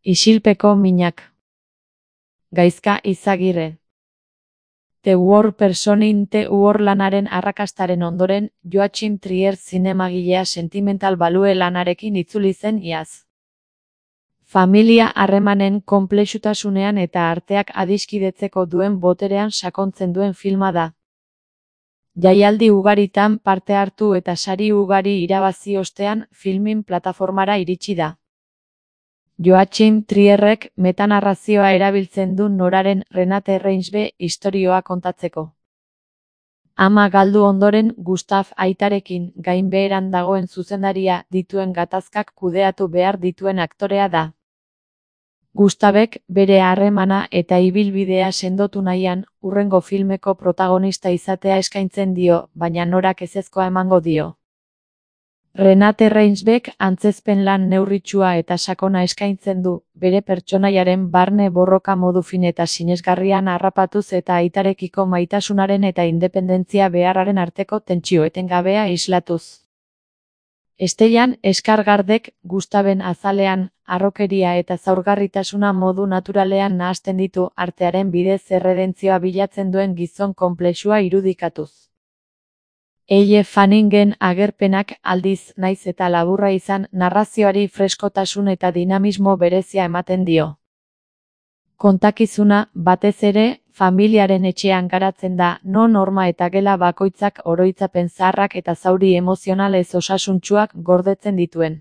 Isilpeko minak. Gaizka Izagirre. The World Person in the World lanaren arrakastaren ondoren, Joachim Trier zinemagilea sentimental balue lanarekin itzuli zen iaz. Familia harremanen konplexutasunean eta arteak adiskidetzeko duen boterean sakontzen duen filma da. Jaialdi ugaritan parte hartu eta sari ugari irabazi ostean filmin plataformara iritsi da. Joachim Trierrek metanarrazioa erabiltzen du noraren Renate Reinsve istorioa kontatzeko. Ama galdu ondoren Gustav aitarekin gainbeheran dagoen zuzendaria dituen gatazkak kudeatu behar dituen aktorea da. Gustavek bere harremana eta ibilbidea sendotu nahian, hurrengo filmeko protagonista izatea eskaintzen dio, baina norak ezezkoa emango dio. Renate Reinsvek antzezpen lan neurritsua eta sakona eskaintzen du, bere pertsonaiaren barne borroka modu fin eta sinesgarrian harrapatuz eta aitarekiko maitasunaren eta independentzia beharraren arteko tentsio etengabea islatuz. Estelan Skarsgårdek Gustaven azalean, harrokeria eta zaurgarritasuna modu naturalean nahasten ditu, artearen bidez erredentzioa bilatzen duen gizon konplexua irudikatuz. Elle Fanningen agerpenak aldiz, naiz eta laburra izan, narrazioari freskotasun eta dinamismo berezia ematen dio. Kontakizuna, batez ere, familiaren etxean garatzen da, non horma eta gela bakoitzak oroitzapen zaharrak eta zauri emozional ez osasuntsuak gordetzen dituen.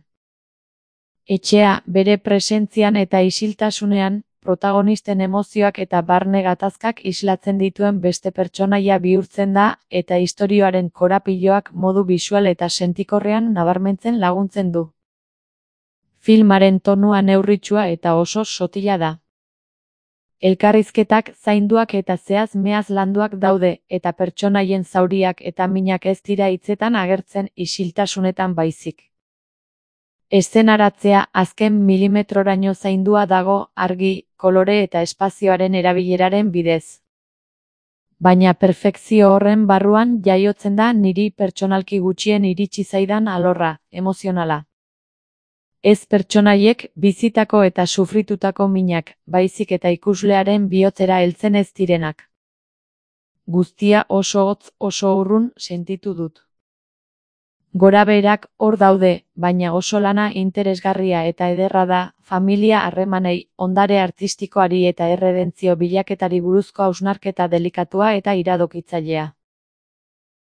Etxea, bere presentzian eta isiltasunean, protagonisten emozioak eta barne gatazkak islatzen dituen beste pertsonaia bihurtzen da, eta istorioaren korapiloak modu bisual eta sentikorrean nabarmentzen laguntzen du. Filmaren tonua neurritsua eta oso sotila da. Elkarrizketak zainduak eta zehaz-mehaz landuak daude, eta pertsonaien zauriak eta minak ez dira hitzetan agertzen, isiltasunetan baizik. Eszenaratzea azken milimetroraino zaindua dago, argi, kolore eta espazioaren erabileraren bidez. Baina perfekzio horren barruan jaiotzen da niri pertsonalki gutxien iritsi zaidan alorra, emozionala. Ez pertsonaiek bizitako eta sufritutako minak, baizik eta ikuslearen bihotzera heltzen ez direnak. Guztia oso hotz, oso urrun sentitu dut. Gorabeherak hor daude, baina oso lana interesgarria eta ederra da, familia harremanei, ondare artistikoari eta erredentzio bilaketari buruzko hausnarketa delikatua eta iradokitzailea.